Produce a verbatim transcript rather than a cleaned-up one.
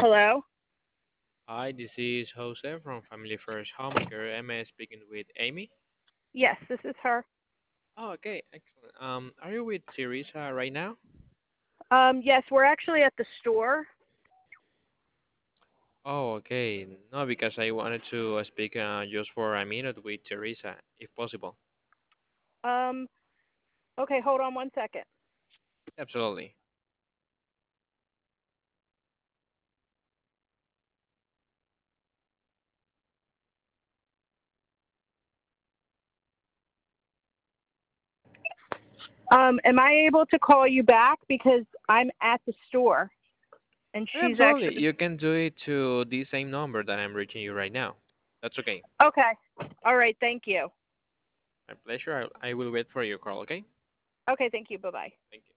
Hello? Hi, this is Jose from Family First Home Care. Am I speaking with Amy? Yes, this is her. Oh, okay, excellent. Um, are you with Teresa right now? Um, yes, we're actually at the store. Oh, okay. No, because I wanted to uh, speak uh, just for a minute with Teresa, if possible. Um, okay, hold on one second. Absolutely. Um, am I able to call you back because I'm at the store and she's Absolutely. actually You can do it to the same number that I'm reaching you right now. That's okay. Okay. All right, thank you. My pleasure. I, I will wait for your call, okay? Okay, thank you. Bye-bye. Thank you.